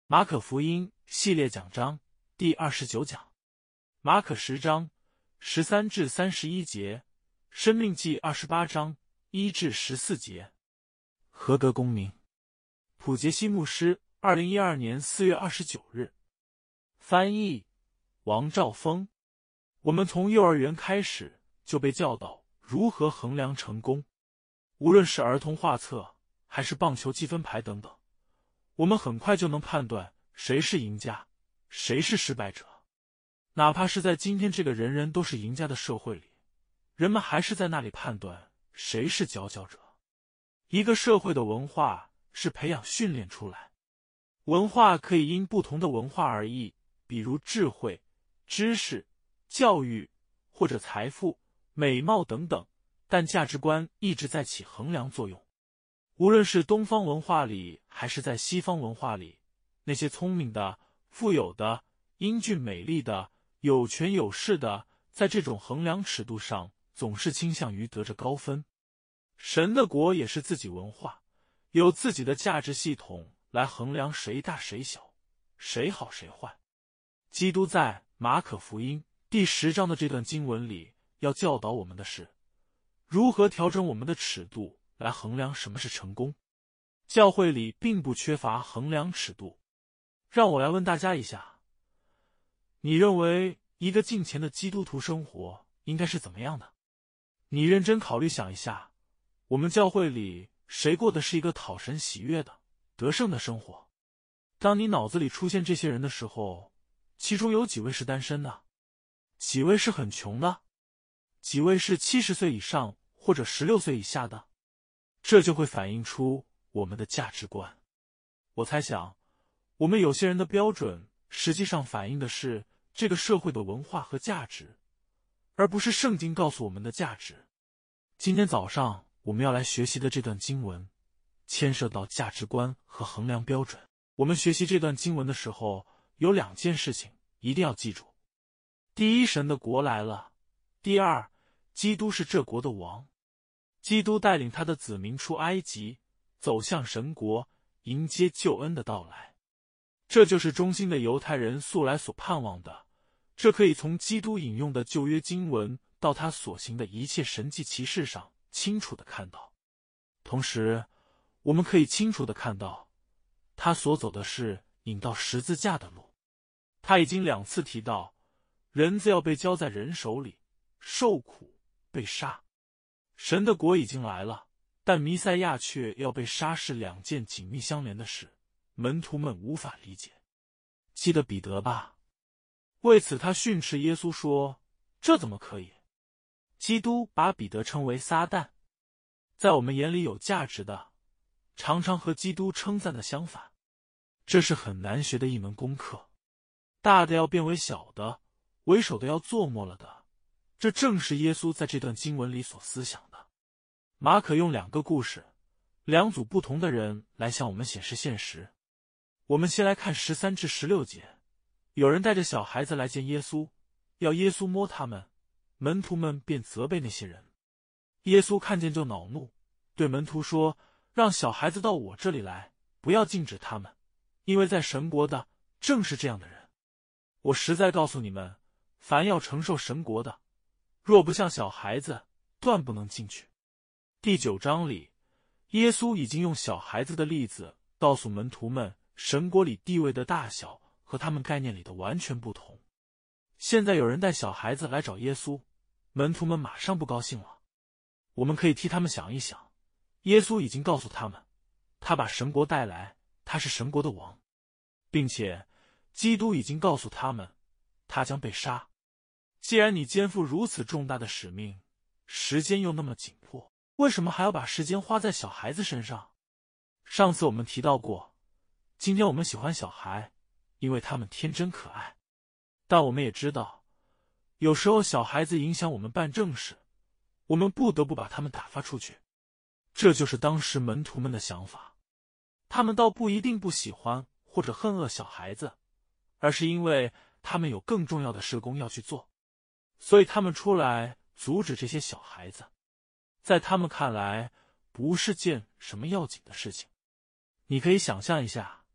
马可福音系列讲章第29讲，马可10章13至31节，申命记28章1至14节。合格公民，普杰西牧师，2012年4月29日。翻译王兆峰。我们从幼儿园开始就被教导如何衡量成功，无论是儿童画册还是棒球积分牌等等，我们很快就能判断谁是赢家，谁是失败者。哪怕是在今天这个人人都是赢家的社会里，人们还是在那里判断谁是佼佼者。一个社会的文化是培养训练出来，文化可以因不同的文化而异，比如智慧、知识、教育或者财富、美貌等等，但价值观一直在起衡量作用。无论是东方文化里还是在西方文化里，那些聪明的、富有的、英俊美丽的、有权有势的，在这种衡量尺度上总是倾向于得着高分。神的国也是自己文化，有自己的价值系统来衡量谁大谁小，谁好谁坏。基督在马可福音第10章的这段经文里要教导我们的是，如何调整我们的尺度来衡量什么是成功。教会里并不缺乏衡量尺度。让我来问大家一下，你认为一个敬虔的基督徒生活应该是怎么样的？你认真考虑想一下，我们教会里谁过的是一个讨神喜悦的、得胜的生活？当你脑子里出现这些人的时候，其中有几位是单身的？几位是很穷的？几位是70岁以上或者16岁以下的？这就会反映出我们的价值观。我猜想，我们有些人的标准实际上反映的是这个社会的文化和价值，而不是圣经告诉我们的价值。今天早上我们要来学习的这段经文牵涉到价值观和衡量标准。我们学习这段经文的时候，有2件事情一定要记住。第一，神的国来了；第二，基督是这国的王。基督带领他的子民出埃及，走向神国，迎接救恩的到来。这就是忠心的犹太人素来所盼望的，这可以从基督引用的旧约经文到他所行的一切神迹奇事上清楚地看到。同时，我们可以清楚地看到，他所走的是引到十字架的路。他已经2次提到，人子要被交在人手里，受苦、被杀。神的国已经来了，但弥赛亚却要被杀，是2件紧密相连的事，门徒们无法理解。记得彼得吧？为此他训斥耶稣说，这怎么可以？基督把彼得称为撒旦。在我们眼里有价值的，常常和基督称赞的相反。这是很难学的一门功课。大的要变为小的，为首的要做末了的，这正是耶稣在这段经文里所思想的。马可用2个故事，2组不同的人来向我们显示现实。我们先来看13至16节。有人带着小孩子来见耶稣，要耶稣摸他们，门徒们便责备那些人。耶稣看见就恼怒，对门徒说，让小孩子到我这里来，不要禁止他们，因为在神国的正是这样的人。我实在告诉你们，凡要承受神国的，若不像小孩子，断不能进去。第9章里，耶稣已经用小孩子的例子告诉门徒们，神国里地位的大小和他们概念里的完全不同。现在有人带小孩子来找耶稣，门徒们马上不高兴了。我们可以替他们想一想，耶稣已经告诉他们，他把神国带来，他是神国的王，并且基督已经告诉他们，他将被杀。既然你肩负如此重大的使命，时间又那么紧迫，为什么还要把时间花在小孩子身上？上次我们提到过，今天我们喜欢小孩，因为他们天真可爱。但我们也知道，有时候小孩子影响我们办正事，我们不得不把他们打发出去。这就是当时门徒们的想法。他们倒不一定不喜欢或者恨恶小孩子，而是因为他们有更重要的事工要去做，所以他们出来阻止这些小孩子。在他们看来，不是件什么要紧的事情。你可以想象一下，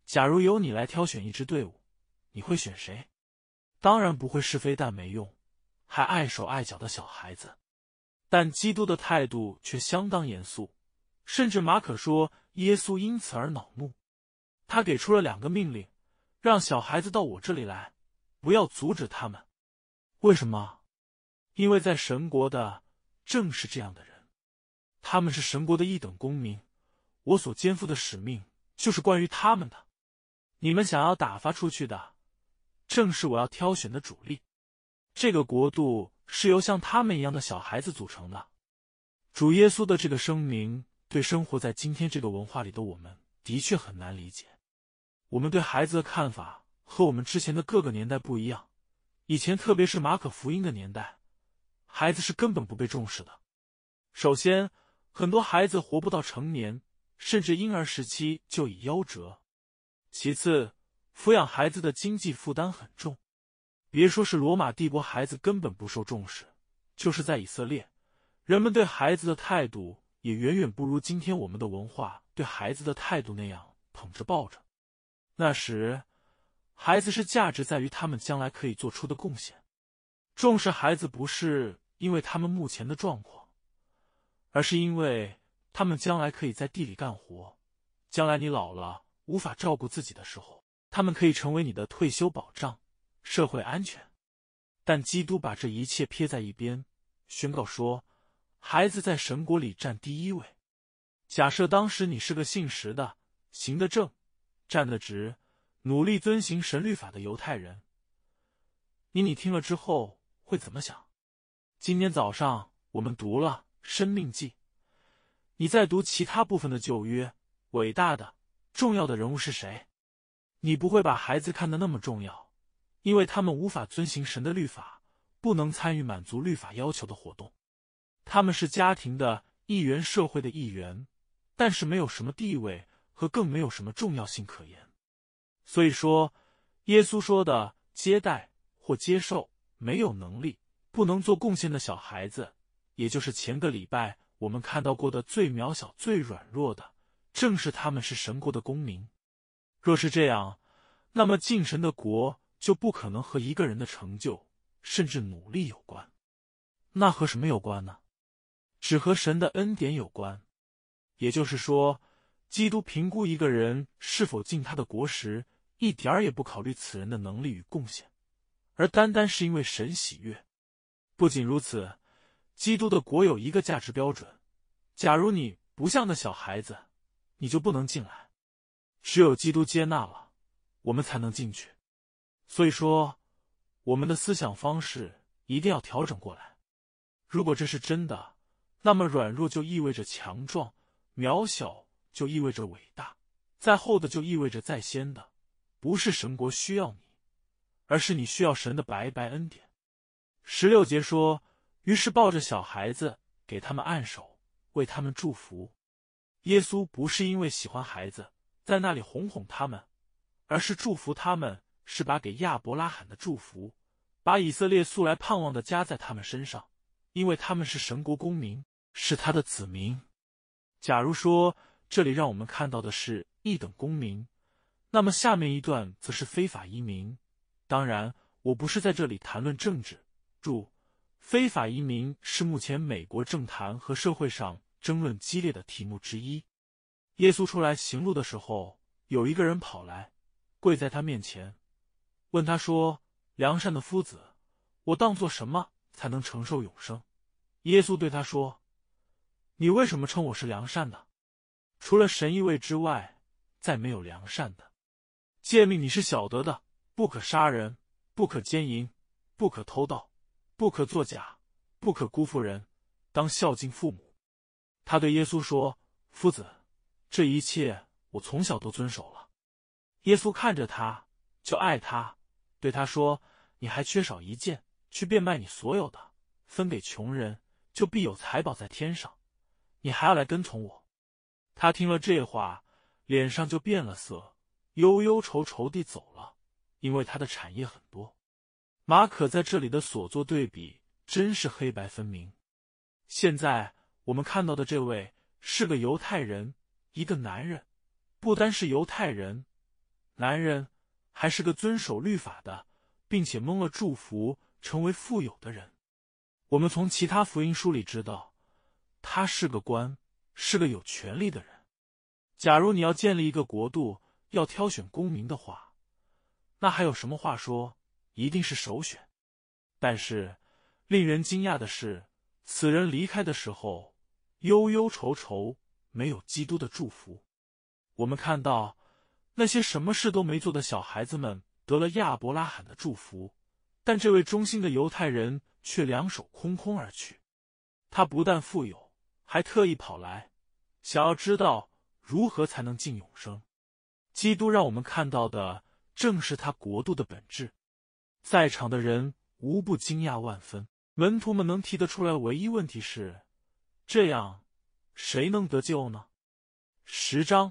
假如由你来挑选一支队伍，你会选谁？当然不会是非但没用，还碍手碍脚的小孩子。但基督的态度却相当严肃，甚至马可说耶稣因此而恼怒。他给出了2个命令，让小孩子到我这里来，不要阻止他们。为什么？因为在神国的正是这样的人，他们是神国的一等公民，我所肩负的使命就是关于他们的。你们想要打发出去的，正是我要挑选的主力。这个国度是由像他们一样的小孩子组成的。主耶稣的这个声明，对生活在今天这个文化里的我们，的确很难理解。我们对孩子的看法和我们之前的各个年代不一样。以前特别是马可福音的年代，孩子是根本不被重视的。首先，很多孩子活不到成年，甚至婴儿时期就已夭折。其次，抚养孩子的经济负担很重。别说是罗马帝国，孩子根本不受重视，就是在以色列，人们对孩子的态度也远远不如今天我们的文化对孩子的态度那样捧着抱着。那时，孩子是价值在于他们将来可以做出的贡献。重视孩子不是因为他们目前的状况，而是因为他们将来可以在地里干活，将来你老了无法照顾自己的时候，他们可以成为你的退休保障、社会安全。但基督把这一切撇在一边，宣告说，孩子在神国里占第一位。假设当时你是个信实的、行得正、站得直、努力遵行神律法的犹太人，你听了之后会怎么想？今天早上我们读了《申命记》，你在读其他部分的旧约，伟大的、重要的人物是谁？你不会把孩子看得那么重要，因为他们无法遵行神的律法，不能参与满足律法要求的活动。他们是家庭的一员，社会的一员，但是没有什么地位和更没有什么重要性可言。所以说，耶稣说的接待或接受没有能力、不能做贡献的小孩子，也就是前个礼拜我们看到过的最渺小、最软弱的，正是他们是神国的公民。若是这样，那么进神的国就不可能和一个人的成就甚至努力有关。那和什么有关呢？只和神的恩典有关。也就是说，基督评估一个人是否进他的国时，一点儿也不考虑此人的能力与贡献，而单单是因为神喜悦。不仅如此，基督的国有一个价值标准，假如你不像那小孩子，你就不能进来。只有基督接纳了，我们才能进去。所以说，我们的思想方式一定要调整过来。如果这是真的，那么软弱就意味着强壮，渺小就意味着伟大，在后的就意味着在先的。不是神国需要你，而是你需要神的白白恩典。16节说，于是抱着小孩子，给他们按手，为他们祝福。耶稣不是因为喜欢孩子，在那里哄哄他们，而是祝福他们，是把给亚伯拉罕的祝福，把以色列素来盼望的加在他们身上，因为他们是神国公民，是他的子民。假如说这里让我们看到的是一等公民，那么下面一段则是非法移民。当然，我不是在这里谈论政治。注：非法移民是目前美国政坛和社会上争论激烈的题目之一。耶稣出来行路的时候，有一个人跑来，跪在他面前，问他说：良善的夫子，我当做什么才能承受永生？耶稣对他说：你为什么称我是良善的？除了神一位之外，再没有良善的。诫命你是晓得的，不可杀人，不可奸淫，不可偷盗，不可作假，不可辜负人，当孝敬父母。他对耶稣说：夫子，这一切我从小都遵守了。耶稣看着他，就爱他，对他说：你还缺少一件，去变卖你所有的，分给穷人，就必有财宝在天上。你还要来跟从我。他听了这话，脸上就变了色，忧忧愁愁地走了，因为他的产业很多。马可在这里的所作对比真是黑白分明。现在我们看到的这位是个犹太人，一个男人，不单是犹太人， 男人还是个遵守律法的，并且蒙了祝福成为富有的人。我们从其他福音书里知道，他是个官，是个有权力的人。假如你要建立一个国度，要挑选公民的话，那还有什么话说，一定是首选。但是令人惊讶的是，此人离开的时候忧忧愁愁，没有基督的祝福。我们看到那些什么事都没做的小孩子们得了亚伯拉罕的祝福，但这位忠心的犹太人却两手空空而去。他不但富有，还特意跑来，想要知道如何才能进永生。基督让我们看到的正是他国度的本质。在场的人无不惊讶万分。门徒们能提得出来唯一问题是，这样谁能得救呢？10章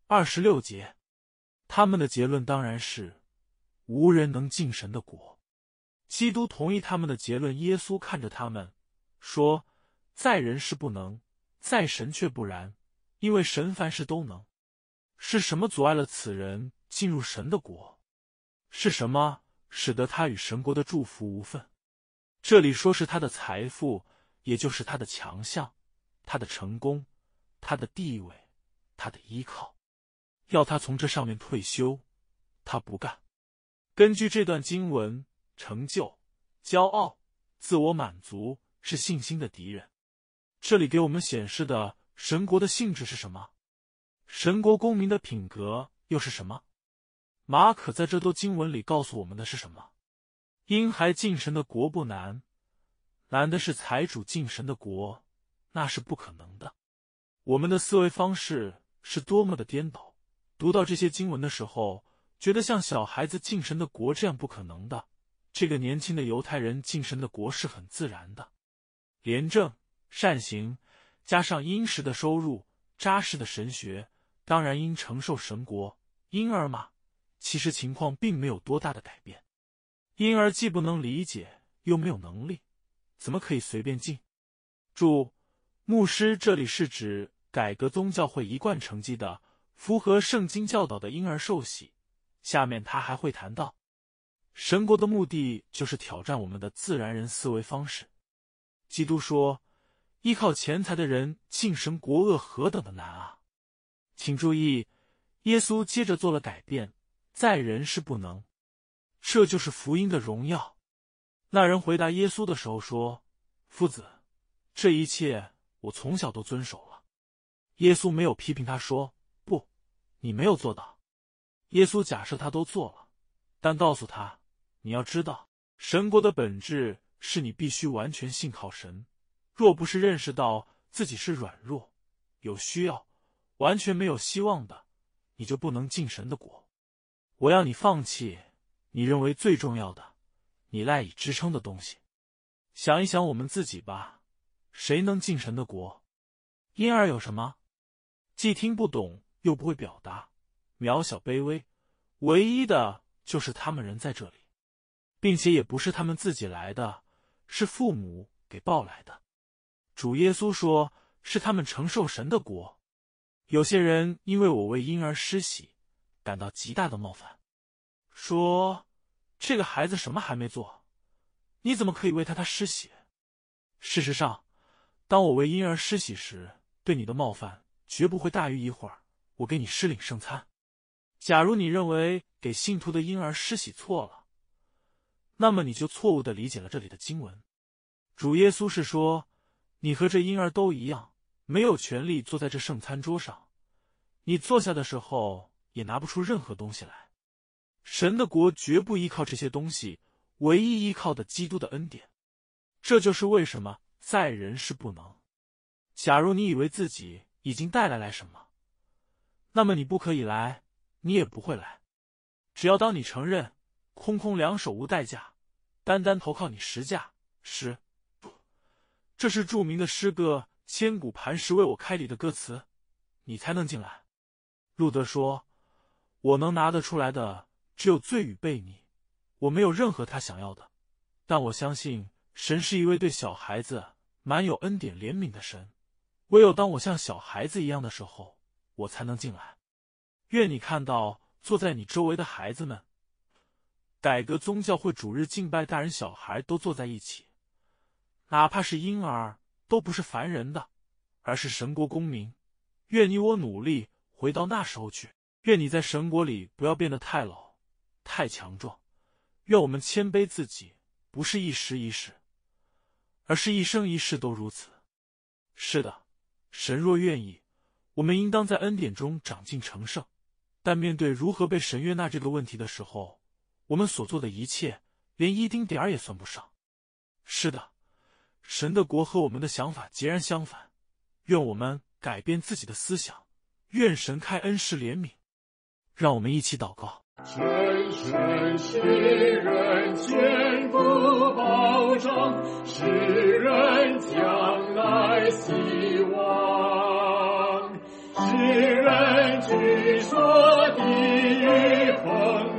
26节，他们的结论当然是无人能进神的国。基督同意他们的结论。耶稣看着他们说，在人是不能，在神却不然，因为神凡事都能。是什么阻碍了此人进入神的国？是什么使得他与神国的祝福无份？这里说是他的财富，也就是他的强项，他的成功，他的地位，他的依靠。要他从这上面退休，他不干。根据这段经文，成就、骄傲、自我满足是信心的敌人。这里给我们显示的神国的性质是什么？神国公民的品格又是什么？马可在这段经文里告诉我们的是什么？婴孩进神的国不难，难的是财主进神的国，那是不可能的。我们的思维方式是多么的颠倒，读到这些经文的时候，觉得像小孩子进神的国这样不可能的，这个年轻的犹太人进神的国是很自然的。廉政、善行，加上殷实的收入、扎实的神学，当然应承受神国。婴儿嘛，其实情况并没有多大的改变。婴儿既不能理解，又没有能力，怎么可以随便进？注：牧师这里是指改革宗教会一贯成绩的、符合圣经教导的婴儿受洗。下面他还会谈到，神国的目的就是挑战我们的自然人思维方式。基督说，依靠钱财的人进神国恶何等的难啊！请注意，耶稣接着做了改变，在人是不能。这就是福音的荣耀。那人回答耶稣的时候说，夫子，这一切我从小都遵守了。耶稣没有批评他说，不，你没有做到。耶稣假设他都做了，但告诉他，你要知道，神国的本质是你必须完全信靠神，若不是认识到自己是软弱、有需要、完全没有希望的，你就不能进神的国。我要你放弃你认为最重要的，你赖以支撑的东西。想一想我们自己吧，谁能进神的国？婴儿有什么？既听不懂，又不会表达，渺小卑微，唯一的就是他们人在这里，并且也不是他们自己来的，是父母给抱来的。主耶稣说，是他们承受神的国。有些人因为我为婴儿施洗，感到极大的冒犯，说这个孩子什么还没做，你怎么可以为他施洗？事实上，当我为婴儿施洗时，对你的冒犯绝不会大于一会儿我给你施领圣餐。假如你认为给信徒的婴儿施洗错了，那么你就错误地理解了这里的经文。主耶稣是说，你和这婴儿都一样，没有权利坐在这圣餐桌上，你坐下的时候也拿不出任何东西来。神的国绝不依靠这些东西，唯一依靠的基督的恩典。这就是为什么在人是不能。假如你以为自己已经带来什么，那么你不可以来，你也不会来。只要当你承认空空两手无代价，单单投靠你十架时，这是著名的诗歌千古磐石为我开里的歌词，你才能进来。路德说，我能拿得出来的只有罪与悖逆，我没有任何他想要的，但我相信神是一位对小孩子满有恩典怜悯的神，唯有当我像小孩子一样的时候，我才能进来。愿你看到坐在你周围的孩子们。改革宗教会主日敬拜，大人小孩都坐在一起，哪怕是婴儿，都不是凡人的，而是神国公民。愿你我努力回到那时候去，愿你在神国里不要变得太老、太强壮。愿我们谦卑自己，不是一时一世，而是一生一世都如此。是的，神若愿意，我们应当在恩典中长进成圣。但面对如何被神悦纳这个问题的时候，我们所做的一切连一丁点儿也算不上。是的，神的国和我们的想法截然相反。愿我们改变自己的思想，愿神开恩施怜悯。让我们一起祷告。 神神使人坚固保障，使人将来希望，使人据说地狱风